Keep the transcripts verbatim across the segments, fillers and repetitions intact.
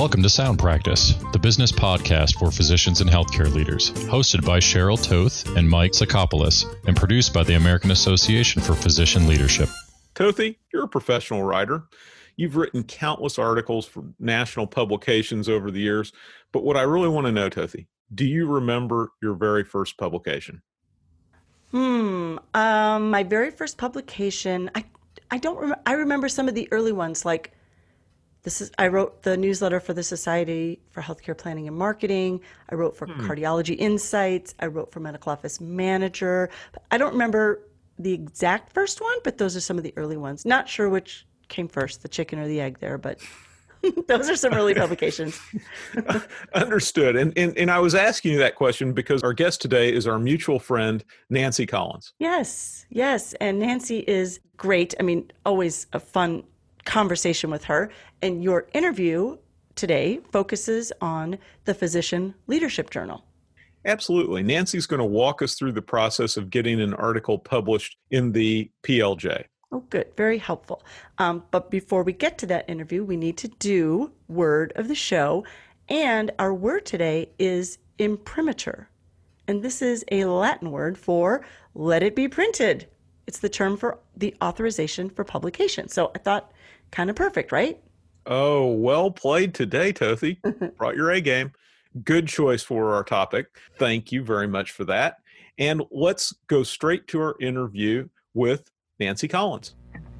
Welcome to Sound Practice, the business podcast for physicians and healthcare leaders, hosted by Cheryl Toth and Mike Sakopoulos, and produced by the American Association for Physician Leadership. Tothy, you're a professional writer. You've written countless articles for national publications over the years, but what I really want to know, Tothy, do you remember your very first publication? Hmm. Um, my very first publication, I I don't remember. I remember some of the early ones, like this is. I wrote the newsletter for the Society for Healthcare Planning and Marketing. I wrote for hmm. Cardiology Insights. I wrote for Medical Office Manager. I don't remember the exact first one, but those are some of the early ones. Not sure which came first, the chicken or the egg there, but those are some early publications. Understood. And, and and I was asking you that question because our guest today is our mutual friend, Nancy Collins. Yes, yes. And Nancy is great. I mean, always a fun conversation with her. And your interview today focuses on the Physician Leadership Journal. Absolutely. Nancy's going to walk us through the process of getting an article published in the P L J. Oh, good. Very helpful. Um, but before we get to that interview, we need to do word of the show. And our word today is imprimatur. And this is a Latin word for let it be printed. It's the term for the authorization for publication. So I thought kind of perfect, right? Oh, well played today, Tothy. Brought your A game. Good choice for our topic. Thank you very much for that. And let's go straight to our interview with Nancy Collins.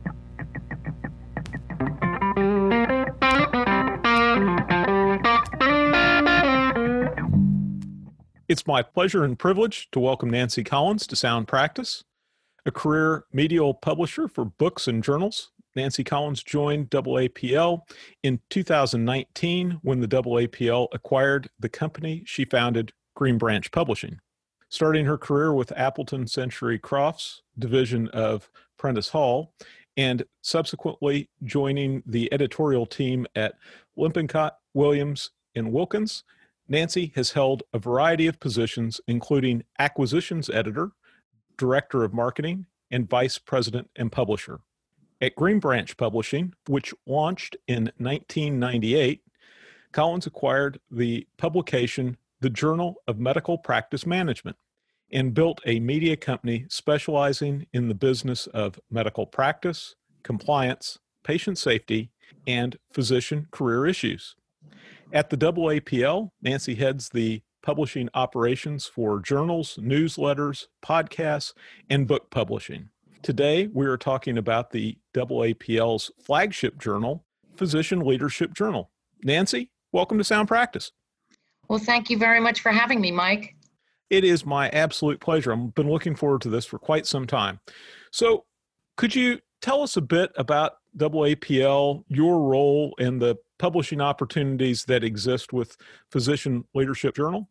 It's my pleasure and privilege to welcome Nancy Collins to Sound Practice, a career medial publisher for books and journals. Nancy Collins joined A A P L in two thousand nineteen when the A A P L acquired the company she founded, Green Branch Publishing. Starting her career with Appleton Century Crofts division of Prentice Hall, and subsequently joining the editorial team at Lippincott, Williams, and Wilkins, Nancy has held a variety of positions, including acquisitions editor, director of marketing, and vice president and publisher. At Green Branch Publishing, which launched in nineteen ninety-eight, Collins acquired the publication The Journal of Medical Practice Management and built a media company specializing in the business of medical practice, compliance, patient safety, and physician career issues. At the A A P L, Nancy heads the publishing operations for journals, newsletters, podcasts, and book publishing. Today, we are talking about the A A P L's flagship journal, Physician Leadership Journal. Nancy, welcome to Sound Practice. Well, thank you very much for having me, Mike. It is my absolute pleasure. I've been looking forward to this for quite some time. So could you tell us a bit about A A P L, your role, and the publishing opportunities that exist with Physician Leadership Journal?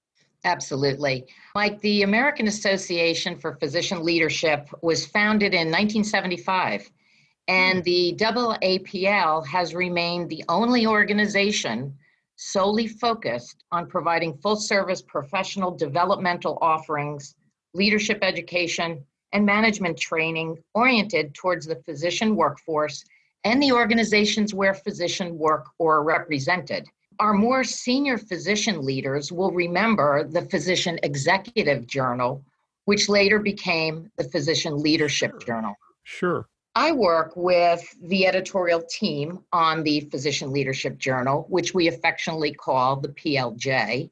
Absolutely. Mike, the American Association for Physician Leadership was founded in nineteen seventy-five, and the A A P L has remained the only organization solely focused on providing full-service professional developmental offerings, leadership education, and management training oriented towards the physician workforce and the organizations where physician work or are represented. Our more senior physician leaders will remember the Physician Executive Journal, which later became the Physician Leadership Sure. Journal. Sure. I work with the editorial team on the Physician Leadership Journal, which we affectionately call the P L J.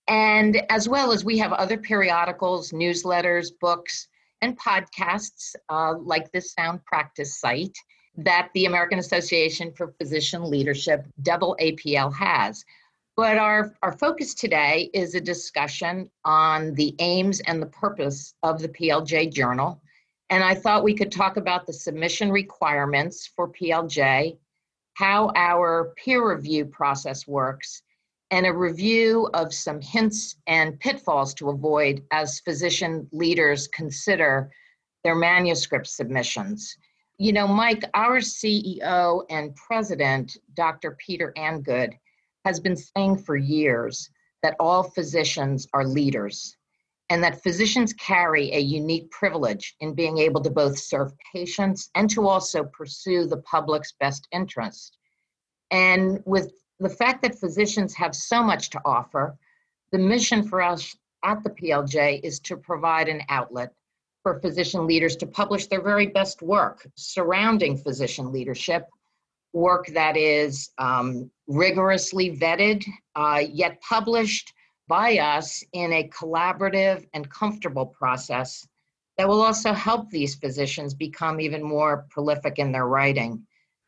And as well as we have other periodicals, newsletters, books, and podcasts uh, like this Sound Practice site that the American Association for Physician Leadership, A A P L, has. But our, our focus today is a discussion on the aims and the purpose of the P L J Journal. And I thought we could talk about the submission requirements for P L J, how our peer review process works, and a review of some hints and pitfalls to avoid as physician leaders consider their manuscript submissions. You know, Mike, our C E O and president, Doctor Peter Angood, has been saying for years that all physicians are leaders, and that physicians carry a unique privilege in being able to both serve patients and to also pursue the public's best interest. And with the fact that physicians have so much to offer, the mission for us at the P L J is to provide an outlet for physician leaders to publish their very best work surrounding physician leadership, work that is um, rigorously vetted, uh, yet published by us in a collaborative and comfortable process that will also help these physicians become even more prolific in their writing.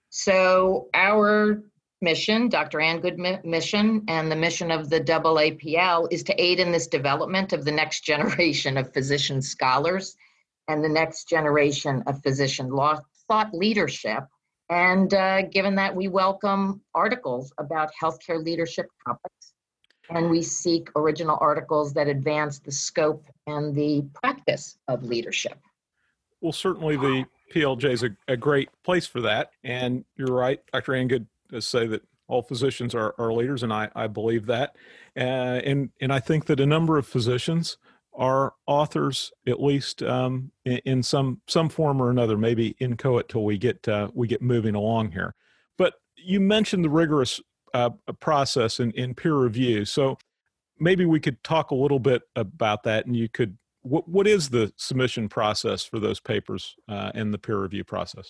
So our mission, Doctor Ann Good mission, and the mission of the A A P L is to aid in this development of the next generation of physician scholars and the next generation of physician law thought leadership. And uh, given that we welcome articles about healthcare leadership topics, and we seek original articles that advance the scope and the practice of leadership. Well, certainly the P L J is a, a great place for that. And you're right, Doctor Ann Good does say that all physicians are, are leaders, and I, I believe that. Uh, and, and I think that a number of physicians are authors, at least um, in, in some some form or another, maybe inchoate till we get uh, we get moving along here. But you mentioned the rigorous uh, process in, in peer review, so maybe we could talk a little bit about that. And you could, what what is the submission process for those papers uh, and the peer review process?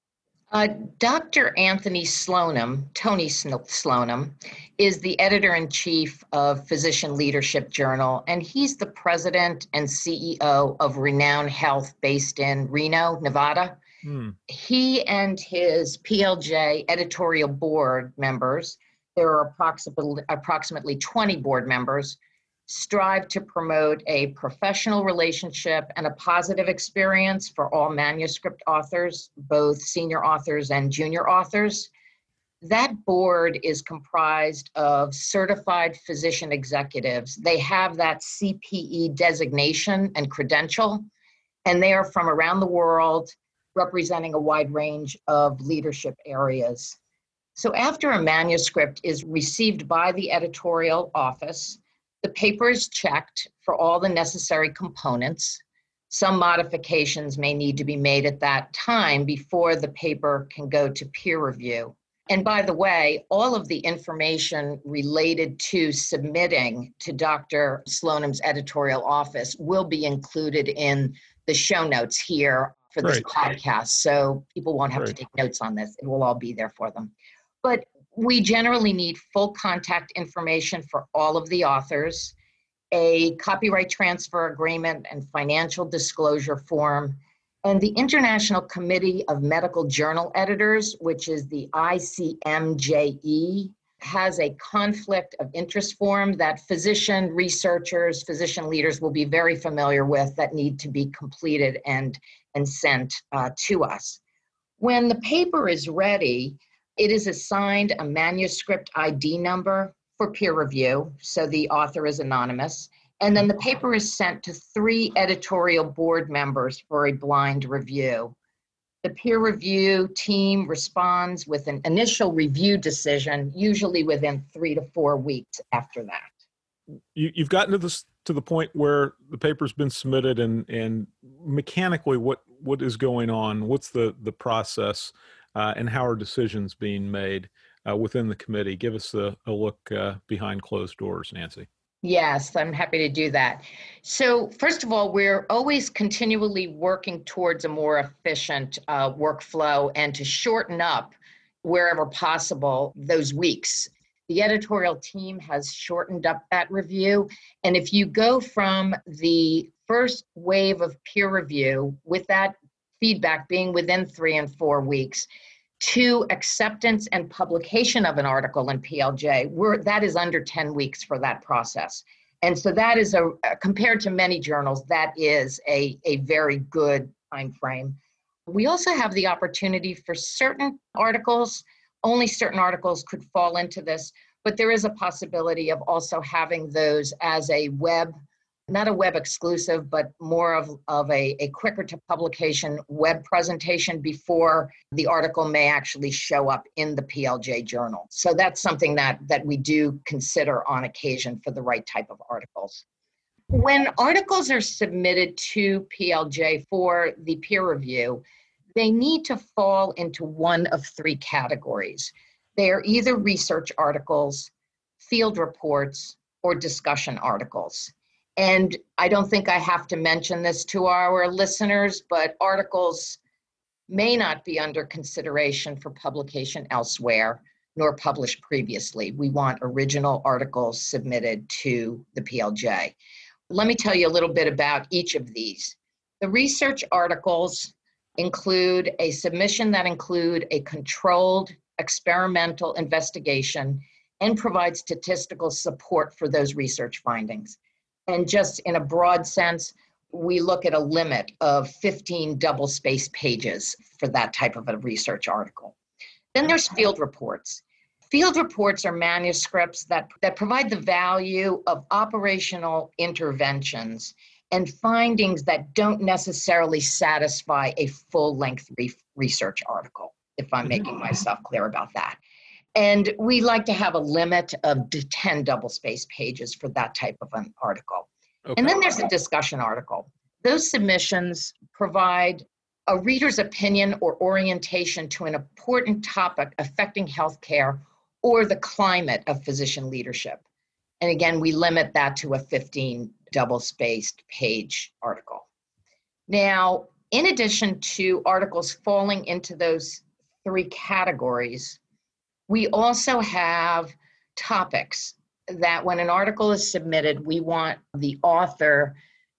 Uh, Doctor Anthony Slonim, Tony Slonim, is the editor-in-chief of Physician Leadership Journal, and he's the president and C E O of Renown Health based in Reno, Nevada. Hmm. He and his P L J editorial board members, there are approximately, approximately twenty board members, strive to promote a professional relationship and a positive experience for all manuscript authors, both senior authors and junior authors. That board is comprised of certified physician executives. They have that C P E designation and credential, and they are from around the world, representing a wide range of leadership areas. So after a manuscript is received by the editorial office, the paper is checked for all the necessary components. Some modifications may need to be made at that time before the paper can go to peer review. And by the way, all of the information related to submitting to Doctor Slonim's editorial office will be included in the show notes here for this Great. podcast. So people won't have Great. to take notes on this. It will all be there for them. But we generally need full contact information for all of the authors, a copyright transfer agreement and financial disclosure form, and the International Committee of Medical Journal Editors, which is the I C M J E, has a conflict of interest form that physician researchers, physician leaders will be very familiar with that need to be completed and, and sent uh, to us. When the paper is ready, it is assigned a manuscript I D number for peer review, so the author is anonymous, and then the paper is sent to three editorial board members for a blind review. The peer review team responds with an initial review decision, usually within three to four weeks after that. You, you've gotten to this to the point where the paper's been submitted, and and mechanically, what what is going on? What's the the process? Uh, and how are decisions being made uh, within the committee? Give us a, a look uh, behind closed doors, Nancy. Yes, I'm happy to do that. So first of all, we're always continually working towards a more efficient uh, workflow and to shorten up, wherever possible, those weeks. The editorial team has shortened up that review. And if you go from the first wave of peer review with that feedback being within three and four weeks to acceptance and publication of an article in P L J, we're, that is under ten weeks for that process. And so that is, a compared to many journals, that is a, a very good time frame. We also have the opportunity for certain articles, only certain articles could fall into this, but there is a possibility of also having those as a web, not a web exclusive, but more of, of a, a quicker to publication web presentation before the article may actually show up in the P L J journal. So that's something that, that we do consider on occasion for the right type of articles. When articles are submitted to P L J for the peer review, they need to fall into one of three categories. They are either research articles, field reports, or discussion articles. And I don't think I have to mention this to our listeners, but articles may not be under consideration for publication elsewhere, nor published previously. We want original articles submitted to the P L J. Let me tell you a little bit about each of these. The research articles include a submission that include a controlled experimental investigation and provide statistical support for those research findings. And just in a broad sense, we look at a limit of fifteen double-spaced pages for that type of a research article. Then there's field reports. Field reports are manuscripts that, that provide the value of operational interventions and findings that don't necessarily satisfy a full-length re- research article, if I'm making myself clear about that. And we like to have a limit of ten double-spaced pages for that type of an article. Okay. And then there's a discussion article. Those submissions provide a reader's opinion or orientation to an important topic affecting healthcare or the climate of physician leadership. And again, we limit that to a fifteen double-spaced page article. Now, in addition to articles falling into those three categories, we also have topics that when an article is submitted, we want the author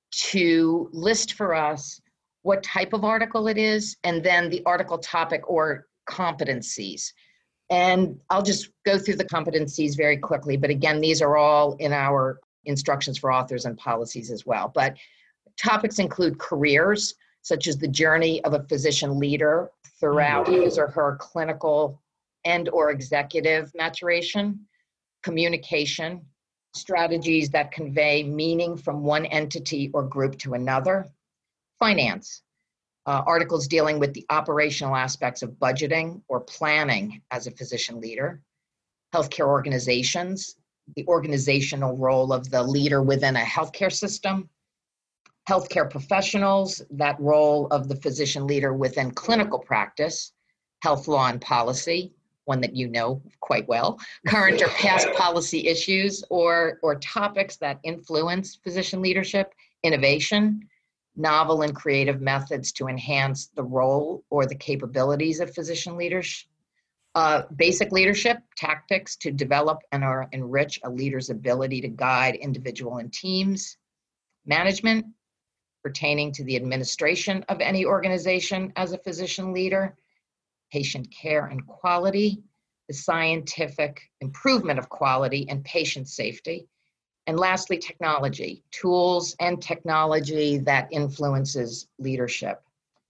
to list for us what type of article it is, and then the article topic or competencies. And I'll just go through the competencies very quickly, but again, these are all in our instructions for authors and policies as well. But topics include careers, such as the journey of a physician leader throughout his or her clinical and or executive maturation, communication, strategies that convey meaning from one entity or group to another, finance, uh, articles dealing with the operational aspects of budgeting or planning as a physician leader, healthcare organizations, the organizational role of the leader within a healthcare system, healthcare professionals, that role of the physician leader within clinical practice, health law and policy, one that you know quite well, current or past policy issues or, or topics that influence physician leadership, innovation, novel and creative methods to enhance the role or the capabilities of physician leaders, uh, basic leadership, tactics to develop and or enrich a leader's ability to guide individual and teams, management pertaining to the administration of any organization as a physician leader, patient care and quality, the scientific improvement of quality and patient safety, and lastly, technology, tools and technology that influences leadership.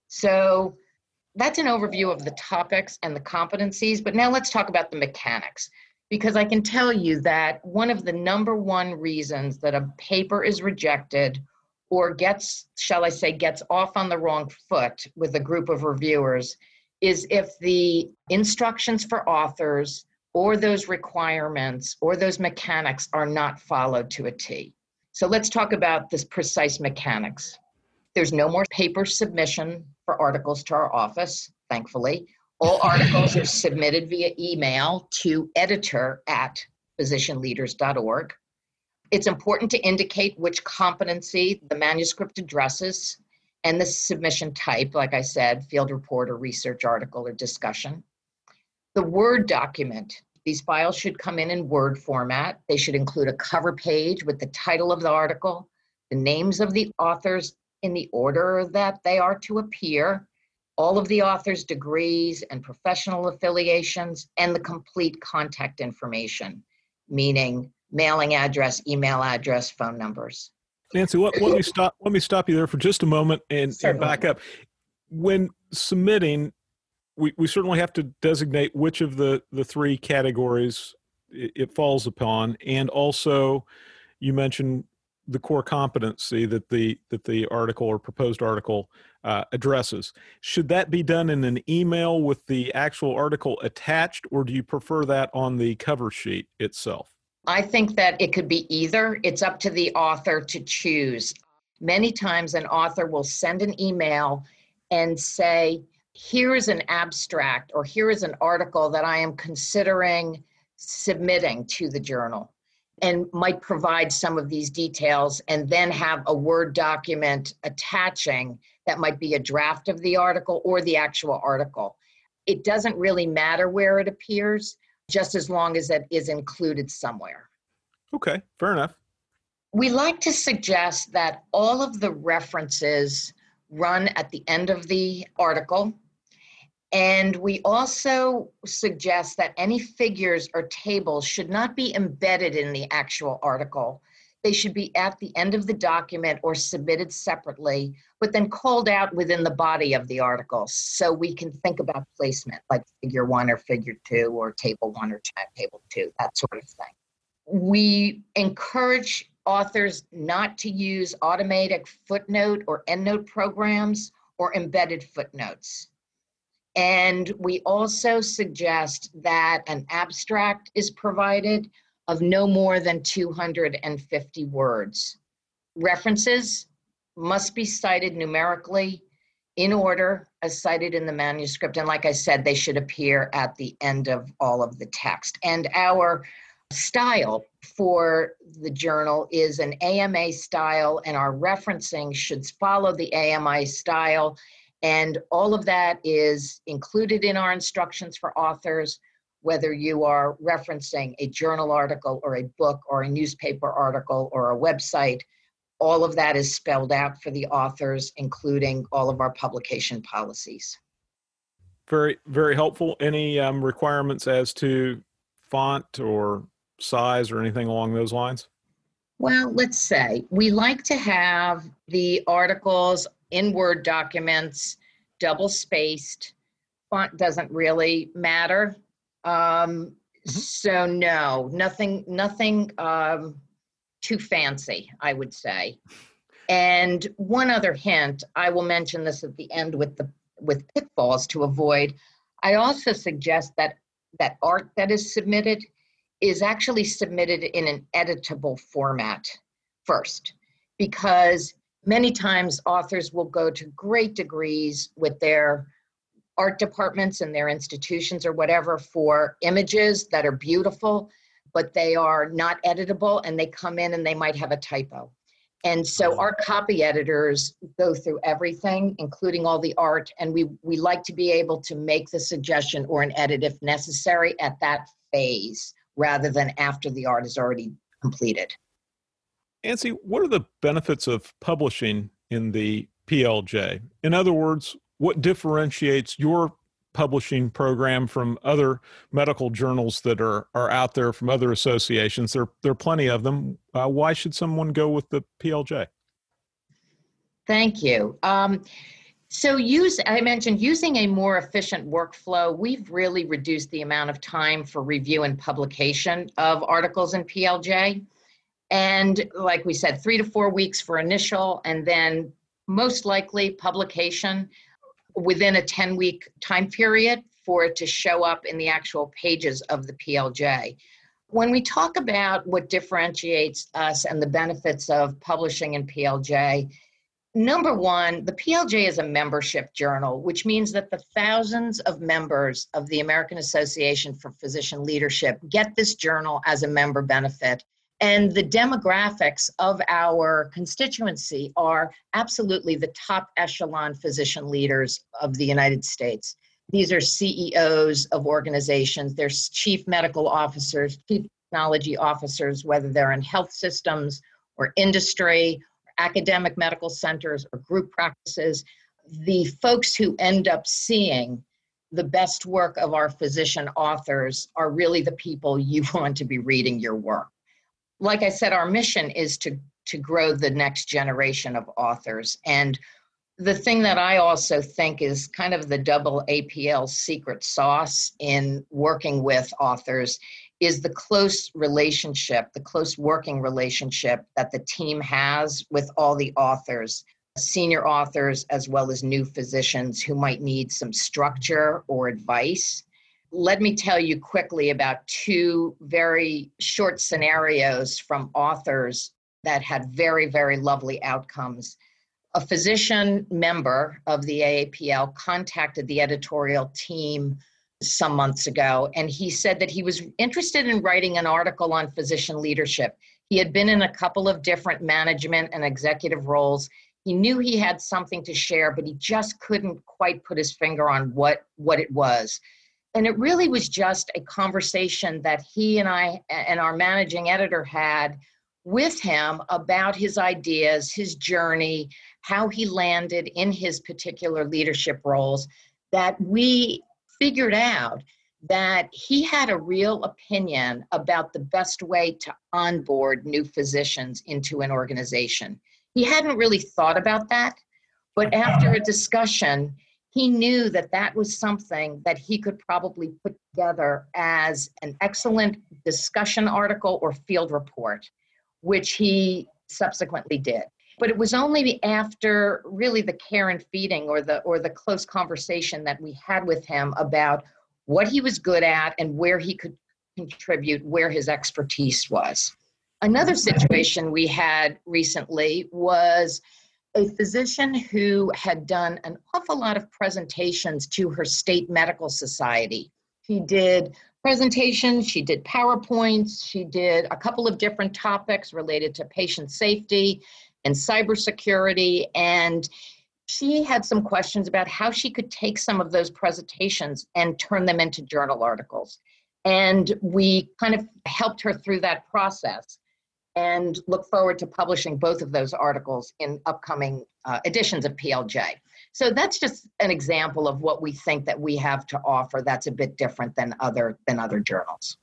So that's an overview of the topics and the competencies, but now let's talk about the mechanics, because I can tell you that one of the number one reasons that a paper is rejected or gets, shall I say, gets off on the wrong foot with a group of reviewers is if the instructions for authors or those requirements or those mechanics are not followed to a T. So let's talk about this precise mechanics. There's no more paper submission for articles to our office, thankfully. All articles are submitted via email to editor at physician leaders dot org. It's important to indicate which competency the manuscript addresses and the submission type, like I said, field report or research article or discussion. The Word document, these files should come in in Word format. They should include a cover page with the title of the article, the names of the authors in the order that they are to appear, all of the author's degrees and professional affiliations, and the complete contact information, meaning mailing address, email address, phone numbers. Nancy, let, let me stop. Let me stop you there for just a moment and, and back up. When submitting, we, we certainly have to designate which of the, the three categories it, it falls upon, and also you mentioned the core competency that the that the article or proposed article uh, addresses. Should that be done in an email with the actual article attached, or do you prefer that on the cover sheet itself? I think that it could be either. It's up to the author to choose. Many times an author will send an email and say, here is an abstract or here is an article that I am considering submitting to the journal, and might provide some of these details, and then have a Word document attaching that might be a draft of the article or the actual article. It doesn't really matter where it appears, just as long as it is included somewhere. Okay, fair enough. We like to suggest that all of the references run at the end of the article. And we also suggest that any figures or tables should not be embedded in the actual article. They should be at the end of the document or submitted separately, but then called out within the body of the article. So we can think about placement, like figure one or figure two or table one or table two, that sort of thing. We encourage authors not to use automatic footnote or endnote programs or embedded footnotes. And we also suggest that an abstract is provided of no more than two hundred fifty words. References must be cited numerically in order as cited in the manuscript. And like I said, they should appear at the end of all of the text. And our style for the journal is an A M A style, and our referencing should follow the A M A style. And all of that is included in our instructions for authors, whether you are referencing a journal article or a book or a newspaper article or a website. All of that is spelled out for the authors, including all of our publication policies. Very, very helpful. Any um, requirements as to font or size or anything along those lines? Well, let's say we like to have the articles in Word documents, double spaced. Font doesn't really matter. Um, mm-hmm. So no, nothing, nothing um, too fancy, I would say. And one other hint, I will mention this at the end with the with pitfalls to avoid. I also suggest that that art that is submitted is actually submitted in an editable format first, because many times authors will go to great degrees with their art departments and their institutions or whatever for images that are beautiful, but they are not editable, and they come in and they might have a typo. And so our copy editors go through everything, including all the art, and we, we like to be able to make the suggestion or an edit if necessary at that phase, rather than after the art is already completed. Nancy, what are the benefits of publishing in the P L J? In other words, what differentiates your publishing program from other medical journals that are, are out there from other associations? There, there are plenty of them. Uh, why should someone go with the P L J? Thank you. Um, so use, I mentioned using a more efficient workflow. We've really reduced the amount of time for review and publication of articles in P L J. And like we said, three to four weeks for initial, and then most likely publication within a ten-week time period for it to show up in the actual pages of the P L J. When we talk about what differentiates us and the benefits of publishing in P L J, number one, the P L J is a membership journal, which means that the thousands of members of the American Association for Physician Leadership get this journal as a member benefit. And the demographics of our constituency are absolutely the top echelon physician leaders of the United States. These are C E Os of organizations, they're chief medical officers, chief technology officers, whether they're in health systems or industry, or academic medical centers or group practices. The folks who end up seeing the best work of our physician authors are really the people you want to be reading your work. Like I said, our mission is to, to grow the next generation of authors. And the thing that I also think is kind of the double A P L secret sauce in working with authors is the close relationship, the close working relationship that the team has with all the authors, senior authors, as well as new physicians who might need some structure or advice. Let me tell you quickly about two very short scenarios from authors that had very, very lovely outcomes. A physician member of the A A P L contacted the editorial team some months ago, and he said that he was interested in writing an article on physician leadership. He had been in a couple of different management and executive roles. He knew he had something to share, but he just couldn't quite put his finger on what, what it was. And it really was just a conversation that he and I and our managing editor had with him about his ideas, his journey, how he landed in his particular leadership roles, that we figured out that he had a real opinion about the best way to onboard new physicians into an organization. He hadn't really thought about that, but after a discussion, he knew that that was something that he could probably put together as an excellent discussion article or field report, which he subsequently did. But it was only after really the care and feeding or the or the close conversation that we had with him about what he was good at and where he could contribute, where his expertise was. Another situation we had recently was a physician who had done an awful lot of presentations to her state medical society. She did presentations, she did PowerPoints, she did a couple of different topics related to patient safety and cybersecurity, and she had some questions about how she could take some of those presentations and turn them into journal articles. And we kind of helped her through that process and look forward to publishing both of those articles in upcoming uh, editions of P L J. So that's just an example of what we think that we have to offer that's a bit different than other than other journals.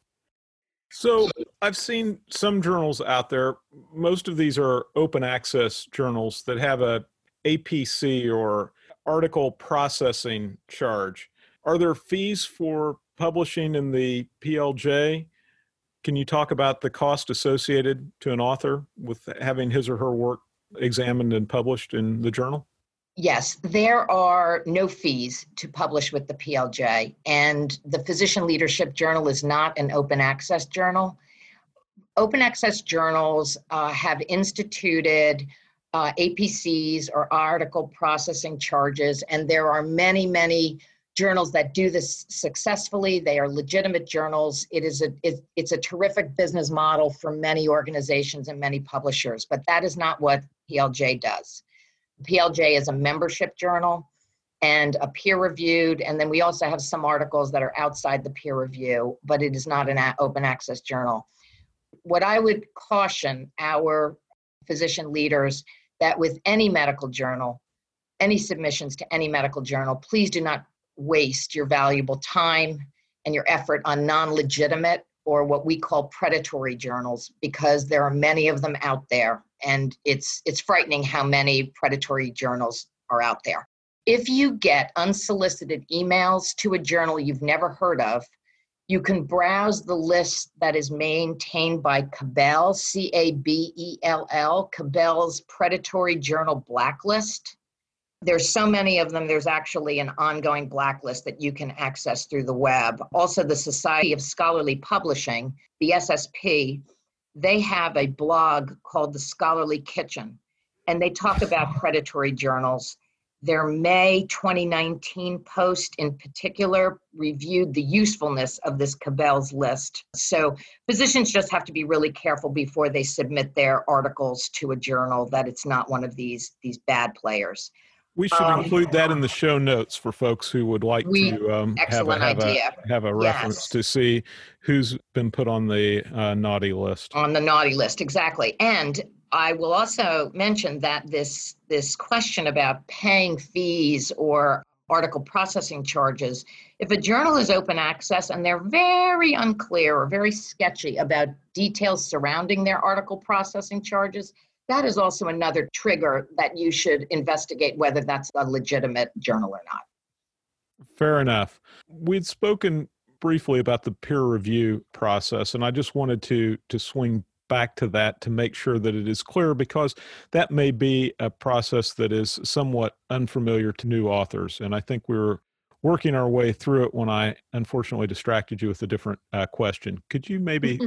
So I've seen some journals out there. Most of these are open access journals that have a A P C or article processing charge. Are there fees for publishing in the P L J? Can you talk about the cost associated to an author with having his or her work examined and published in the journal? Yes, there are no fees to publish with the P L J, and the Physician Leadership Journal is not an open access journal. Open access journals uh, have instituted uh, A P Cs or article processing charges, and there are many, many journals that do this successfully. They are legitimate journals. It is a it, it's a terrific business model for many organizations and many publishers, but that is not what P L J does. P L J is a membership journal and a peer-reviewed, and then we also have some articles that are outside the peer review, but it is not an a- open access journal. What I would caution our physician leaders that with any medical journal, any submissions to any medical journal, please do not waste your valuable time and your effort on non-legitimate or what we call predatory journals, because there are many of them out there, and it's it's frightening how many predatory journals are out there. If you get unsolicited emails to a journal you've never heard of, you can browse the list that is maintained by Cabell, C A B E L L, Cabell's Predatory Journal Blacklist. There's so many of them, there's actually an ongoing blacklist that you can access through the web. Also, the Society of Scholarly Publishing, the S S P, they have a blog called The Scholarly Kitchen, and they talk about predatory journals. Their May twenty nineteen post in particular reviewed the usefulness of this Cabell's list. So physicians just have to be really careful before they submit their articles to a journal that it's not one of these, these bad players. We should um, include that in the show notes for folks who would like we, to um, have, a, a, have, a, have a reference yes. to see who's been put on the uh, naughty list. On the naughty list, exactly. And I will also mention that this, this question about paying fees or article processing charges, if a journal is open access and they're very unclear or very sketchy about details surrounding their article processing charges, that is also another trigger that you should investigate whether that's a legitimate journal or not. Fair enough. We'd spoken briefly about the peer review process, and I just wanted to to swing back to that to make sure that it is clear, because that may be a process that is somewhat unfamiliar to new authors. And I think we're working our way through it when I unfortunately distracted you with a different uh, question. Could you maybe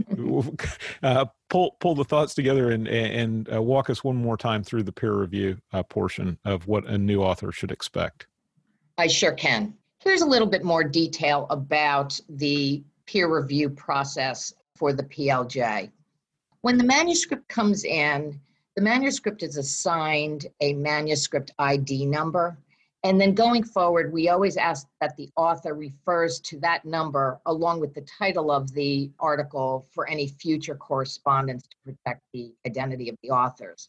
uh, pull pull the thoughts together and and uh, walk us one more time through the peer review uh, portion of what a new author should expect? I sure can. Here's a little bit more detail about the peer review process for the P L J. When the manuscript comes in, the manuscript is assigned a manuscript I D number. And then going forward, we always ask that the author refers to that number along with the title of the article for any future correspondence to protect the identity of the authors.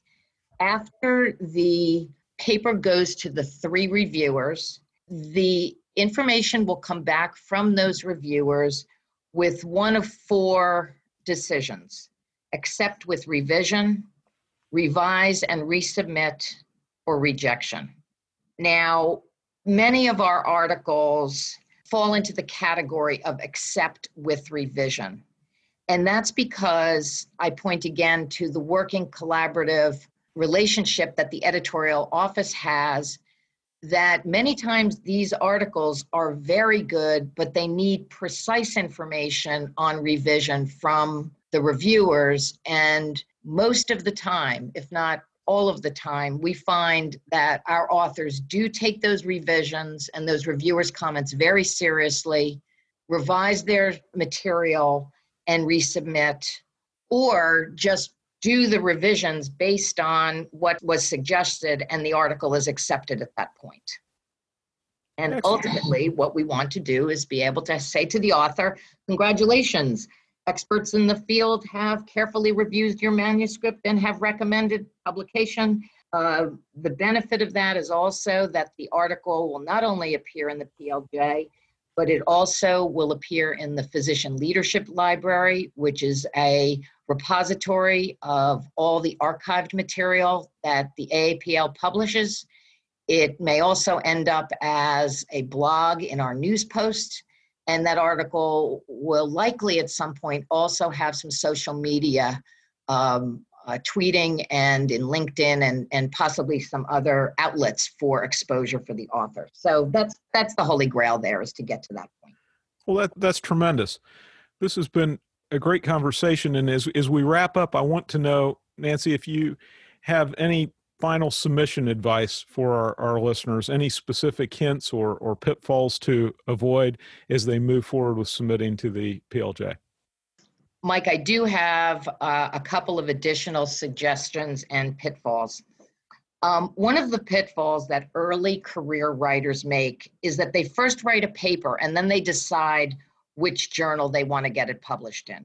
After the paper goes to the three reviewers, the information will come back from those reviewers with one of four decisions: accept with revision, revise and resubmit, or rejection. Now, many of our articles fall into the category of accept with revision. And that's because I point again to the working collaborative relationship that the editorial office has, that many times these articles are very good, but they need precise information on revision from the reviewers. And most of the time, if not all of the time, we find that our authors do take those revisions and those reviewers' comments very seriously, revise their material and resubmit, or just do the revisions based on what was suggested and the article is accepted at that point. And Excellent. Ultimately, what we want to do is be able to say to the author, congratulations, experts in the field have carefully reviewed your manuscript and have recommended publication. Uh, the benefit of that is also that the article will not only appear in the P L J, but it also will appear in the Physician Leadership Library, which is a repository of all the archived material that the A A P L publishes. It may also end up as a blog in our news post. And that article will likely at some point also have some social media um, uh, tweeting and in LinkedIn and, and possibly some other outlets for exposure for the author. So that's that's the holy grail there, is to get to that point. Well, that, that's tremendous. This has been a great conversation. And as, as we wrap up, I want to know, Nancy, if you have any final submission advice for our, our listeners, any specific hints or, or pitfalls to avoid as they move forward with submitting to the P L J? Mike, I do have uh, a couple of additional suggestions and pitfalls. Um, one of the pitfalls that early career writers make is that they first write a paper and then they decide which journal they want to get it published in.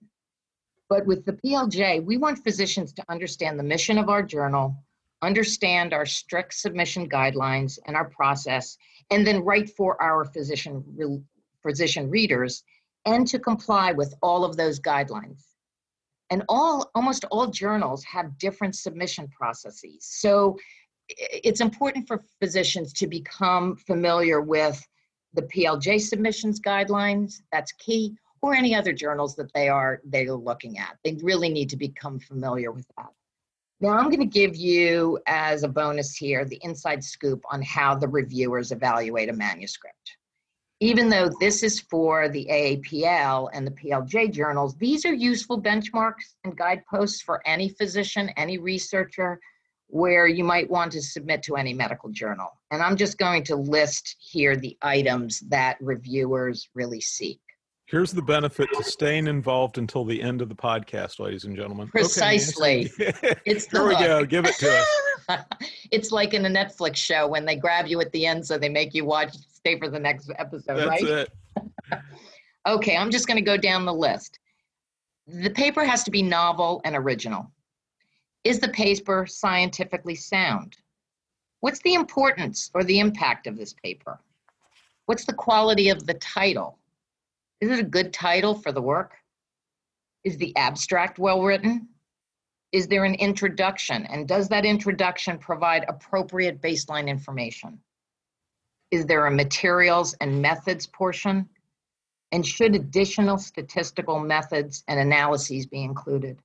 But with the P L J, we want physicians to understand the mission of our journal, understand our strict submission guidelines and our process, and then write for our physician, re, physician readers, and to comply with all of those guidelines. And all, almost all journals have different submission processes. So it's important for physicians to become familiar with the P L J submissions guidelines, that's key, or any other journals that they are, they are looking at. They really need to become familiar with that. Now, I'm going to give you, as a bonus here, the inside scoop on how the reviewers evaluate a manuscript. Even though this is for the A A P L and the P L J journals, these are useful benchmarks and guideposts for any physician, any researcher, where you might want to submit to any medical journal. And I'm just going to list here the items that reviewers really seek. Here's the benefit to staying involved until the end of the podcast, ladies and gentlemen. Precisely. Okay, it's the Here we hook. go. Give it to us. It's like in a Netflix show when they grab you at the end so they make you watch, stay for the next episode, That's right? it. Okay, I'm just going to go down the list. The paper has to be novel and original. Is the paper scientifically sound? What's the importance or the impact of this paper? What's the quality of the title? Is it a good title for the work? Is the abstract well written? Is there an introduction? And does that introduction provide appropriate baseline information? Is there a materials and methods portion? And should additional statistical methods and analyses be included?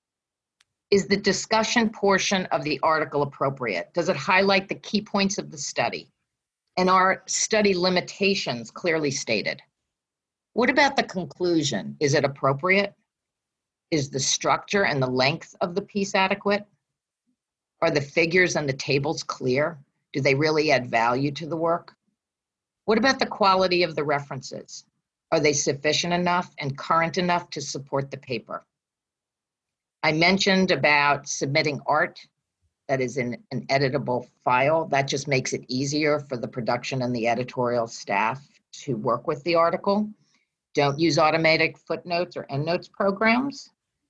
Is the discussion portion of the article appropriate? Does it highlight the key points of the study? And are study limitations clearly stated? What about the conclusion? Is it appropriate? Is the structure and the length of the piece adequate? Are the figures and the tables clear? Do they really add value to the work? What about the quality of the references? Are they sufficient enough and current enough to support the paper? I mentioned about submitting art that is in an editable file. That just makes it easier for the production and the editorial staff to work with the article. Don't use automatic footnotes or endnotes programs.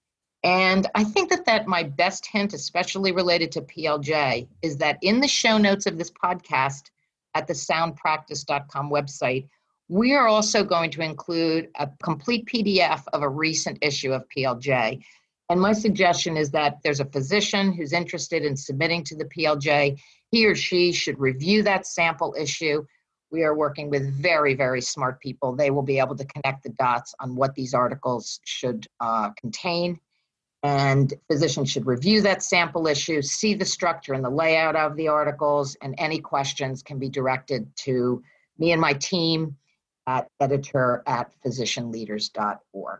And I think that, that my best hint, especially related to P L J, is that in the show notes of this podcast at the sound practice dot com website, we are also going to include a complete P D F of a recent issue of P L J. And my suggestion is that there's a physician who's interested in submitting to the P L J. He or she should review that sample issue. We are working with very, very smart people. They will be able to connect the dots on what these articles should uh, contain. And physicians should review that sample issue, see the structure and the layout of the articles, and any questions can be directed to me and my team at editor at physician leaders dot org.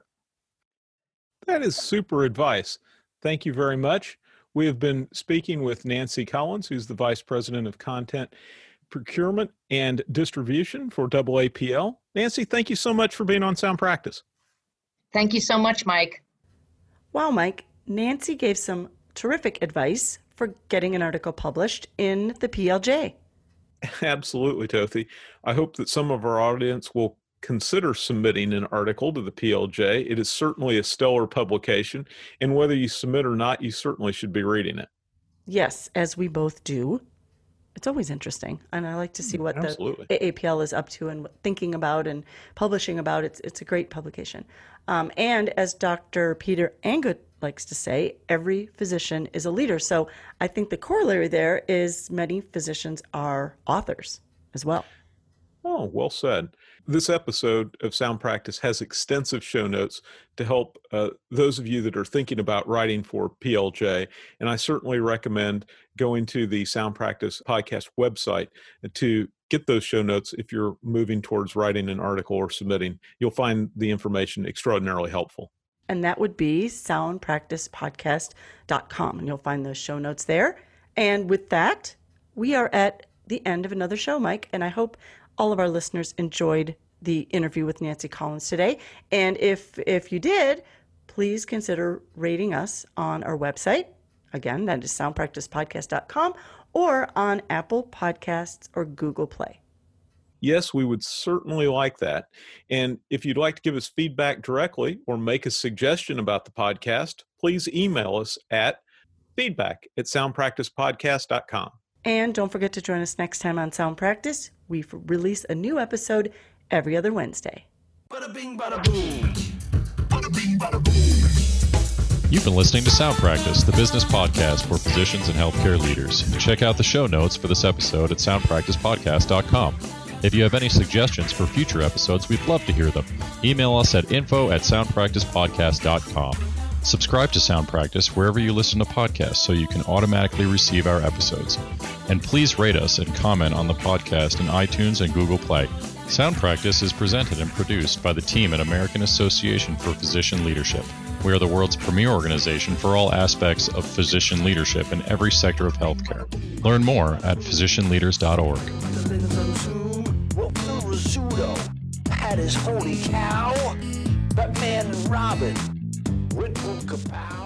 That is super advice. Thank you very much. We have been speaking with Nancy Collins, who's the Vice President of Content Procurement and Distribution for A A P L. Nancy, thank you so much for being on Sound Practice. Thank you so much, Mike. Wow, Mike. Nancy gave some terrific advice for getting an article published in the P L J. Absolutely, Tothy. I hope that some of our audience will consider submitting an article to the P L J. It is certainly a stellar publication, and whether you submit or not, you certainly should be reading it. Yes, as we both do. It's always interesting, and I like to see what Absolutely. the A A P L is up to and thinking about and publishing about. It's it's a great publication. Um, and as Doctor Peter Angut likes to say, every physician is a leader. So I think the corollary there is many physicians are authors as well. Oh, well said. This episode of Sound Practice has extensive show notes to help uh, those of you that are thinking about writing for P L J. And I certainly recommend going to the Sound Practice podcast website to get those show notes if you're moving towards writing an article or submitting. You'll find the information extraordinarily helpful. And that would be sound practice podcast dot com. And you'll find those show notes there. And with that, we are at the end of another show, Mike. And I hope all of our listeners enjoyed the interview with Nancy Collins today. And if if you did, please consider rating us on our website. Again, that is sound practice podcast dot com, or on Apple Podcasts or Google Play. Yes, we would certainly like that. And if you'd like to give us feedback directly or make a suggestion about the podcast, please email us at feedback at sound practice podcast dot com. And don't forget to join us next time on Sound Practice. We release a new episode every other Wednesday. Bada bing, bada boom. Bada bing, bada boom. You've been listening to Sound Practice, the business podcast for physicians and healthcare leaders. Check out the show notes for this episode at sound practice podcast dot com. If you have any suggestions for future episodes, we'd love to hear them. Email us at info at sound practice podcast dot com. Subscribe to Sound Practice wherever you listen to podcasts so you can automatically receive our episodes. And please rate us and comment on the podcast in iTunes and Google Play. Sound Practice is presented and produced by the team at American Association for Physician Leadership. We are the world's premier organization for all aspects of physician leadership in every sector of healthcare. Learn more at physician leaders dot org. That is holy cow. Batman and Robin. Red Bull Kapow.